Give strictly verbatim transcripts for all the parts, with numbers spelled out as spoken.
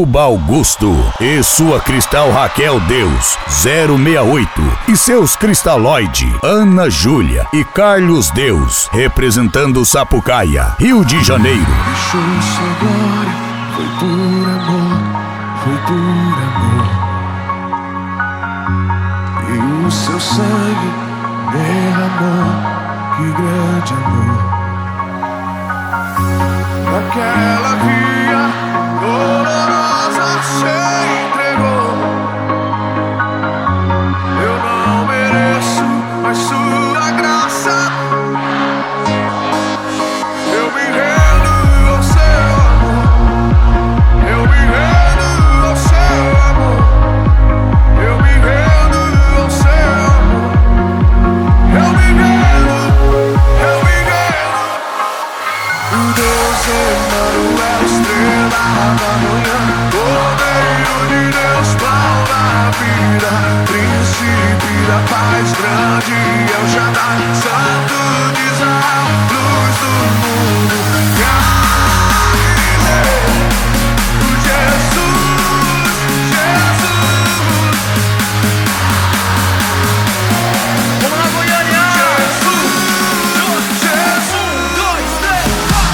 Cuba Augusto e sua Cristal Raquel Deus zero seis oito e seus Cristaloide Ana Júlia e Carlos Deus, representando Sapucaia, Rio de Janeiro. Deixou sua glória, foi por amor, foi por amor. E o seu sangue derramou, que grande amor. Naquela via dolorosa se entregou. Eu não mereço, mas sua graça. Eu me rendo ao seu amor. Eu me rendo ao seu amor. Eu me rendo ao seu amor. Eu me rendo, eu me rendo. O Deus Emanuel, estrela da manhã, Cordeiro de Deus, pão da vida, príncipe da paz, grande é o Shaddai, santo de Israel, luz do mundo, Galileu, Jesus, Jesus. Vamos lá, Goiânia! Jesus, Jesus, um, dois, três,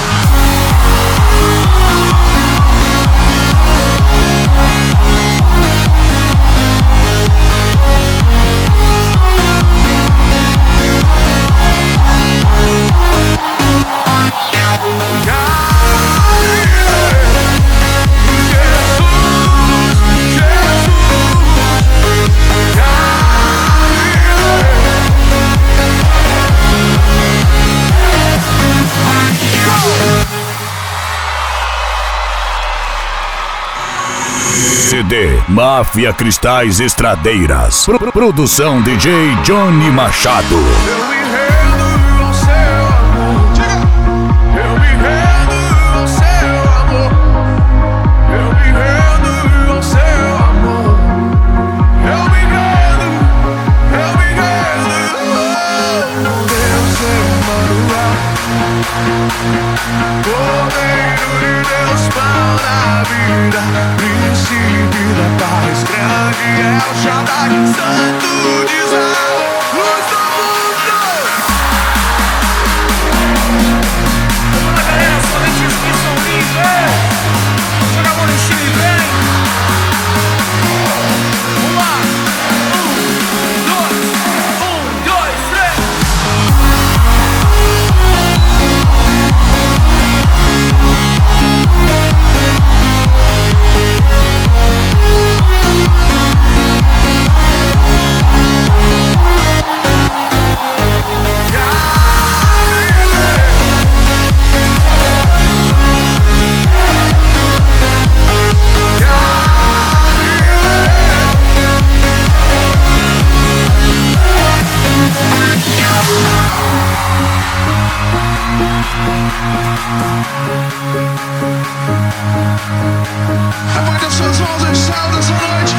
C D Máfia Cristais Estradeiras. Pro Produção D J Johnny Machado. eu me rendo ao seu amor. Eu me rendo ao seu amor. Eu me rendo ao seu amor. Eu me rendo, eu me rendo. Deus Emanuel, Cordeiro de Deus, pão da vida, príncipe da paz, grande é o Shaddai, santo de Israel, luz do mundo. Vamos lá, galera, somente os que são livres. Joga a mão no estilo e vem. Vamos lá. Um, dois, um, dois, três. Levante as suas mãos ao céu dessa noite.